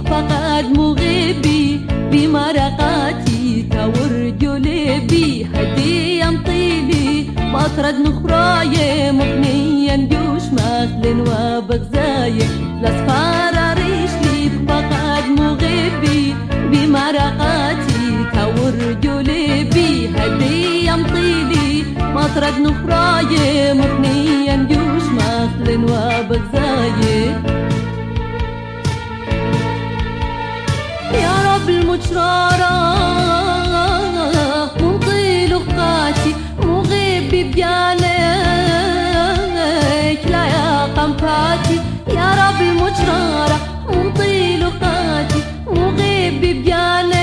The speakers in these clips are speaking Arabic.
فقد مغيبي بمرقاتي تورجلي بي هدي يمطيلي بطرد نخراي مغنيا جوش مثل وبغزاي لاصفار ريشلي فقد مغيبي بمرقاتي تورجلي بي هدي يمطيلي بطرد نخراي مغنيا جوش مثل وبغزاي يا رب المجرارة منطي لغاتي مغيب بيانك لا يا قنفاتي يا رب المجرارة منطي لغاتي مغيب بيانك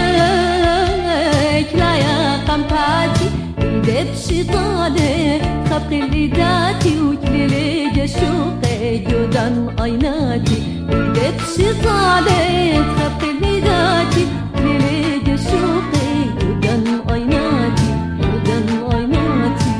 لا يا قنفاتي إيدي بشيطاني خبق الليداتي وكليلي جشوقي جودان عيناتي إيدي بشيطاني خبق الليداتي وكليلي جشوقي جودان عيناتي جودان عيناتي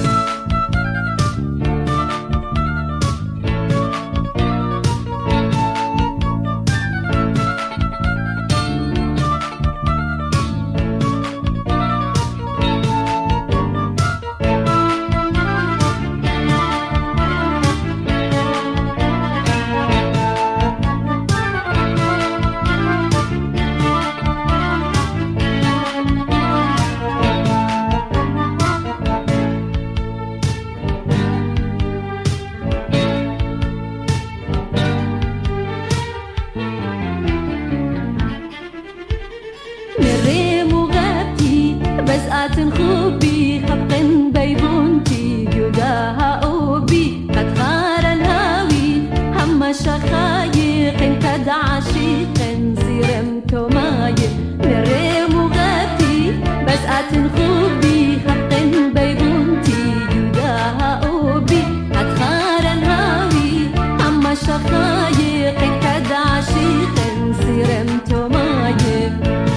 بزقات خوبي خبق بيبونتي جوداها أوبي قد خار الهاوي هم شخايق كد عشيق زيرمتو ماي مريم وغاتي بزقات خوبي خبق بيبونتي جوداها أوبي قد خار الهاوي هم شخايق كد عشيق زيرمتو ماي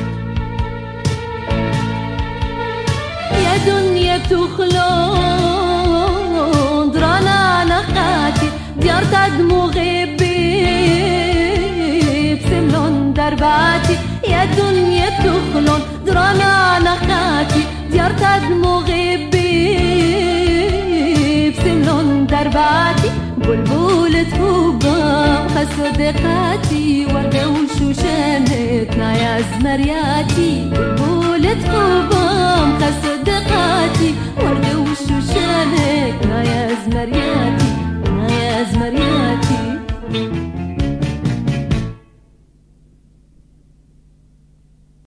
دنيا بتخلون درانا نخاتي ديار تدمو غيبي بسملون درباتي يا دنيا بتخلون درانا نخاتي ديار تدمو غيبي بسملون درباتي بلبولة هوبا خصدقاتي وردة وشوشانتنا يا زمرياتي بلبولة هوبا خصدقاتي وردة وشوشانتنا يا زمرياتي يا زمرياتي